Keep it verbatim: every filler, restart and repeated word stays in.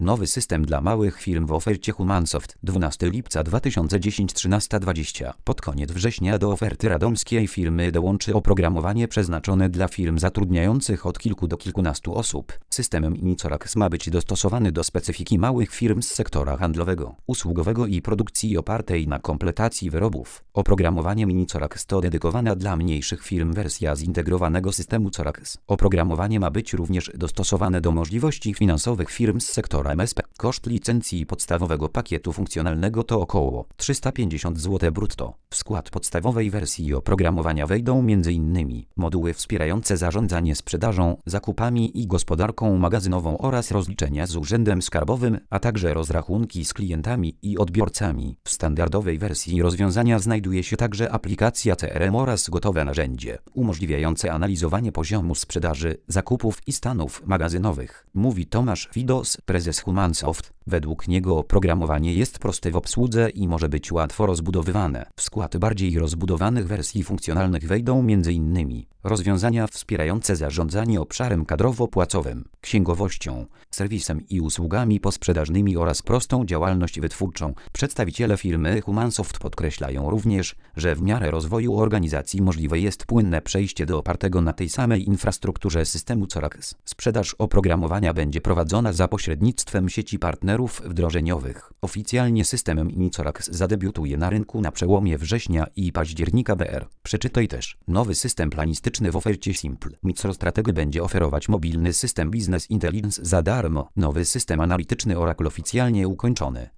Nowy system dla małych firm w ofercie Humansoft. dwunastego lipca dwa tysiące dziesiątego trzynaста dwadzieścia. Pod koniec września do oferty radomskiej firmy dołączy oprogramowanie przeznaczone dla firm zatrudniających od kilku do kilkunastu osób. System Minicorax ma być dostosowany do specyfiki małych firm z sektora handlowego, usługowego i produkcji opartej na kompletacji wyrobów. Oprogramowanie Minicorax to dedykowana dla mniejszych firm wersja zintegrowanego systemu Corax. Oprogramowanie ma być również dostosowane do możliwości finansowych firm z sektora M S P. Koszt licencji podstawowego pakietu funkcjonalnego to około trzysta pięćdziesiąt złotych brutto. W skład podstawowej wersji oprogramowania wejdą m.in. moduły wspierające zarządzanie sprzedażą, zakupami i gospodarką magazynową oraz rozliczenia z urzędem skarbowym, a także rozrachunki z klientami i odbiorcami. W standardowej wersji rozwiązania znajduje się także aplikacja C R M oraz gotowe narzędzie umożliwiające analizowanie poziomu sprzedaży, zakupów i stanów magazynowych, mówi Tomasz Widos, prezes Humansoft. Według niego oprogramowanie jest proste w obsłudze i może być łatwo rozbudowywane. W skład bardziej rozbudowanych wersji funkcjonalnych wejdą m.in. rozwiązania wspierające zarządzanie obszarem kadrowo-płacowym, księgowością, serwisem i usługami posprzedażnymi oraz prostą działalność wytwórczą. Przedstawiciele firmy Humansoft podkreślają również, że w miarę rozwoju organizacji możliwe jest płynne przejście do opartego na tej samej infrastrukturze systemu Corax. Sprzedaż oprogramowania będzie prowadzona za pośrednictwem sieci partnerów wdrożeniowych. Oficjalnie system Minicorax zadebiutuje na rynku na przełomie września i października B R. Przeczytaj też: nowy system planistyczny w ofercie Simple. MicroStrategy będzie oferować mobilny system Business Intelligence za darmo. Nowy system analityczny Oracle oficjalnie ukończony.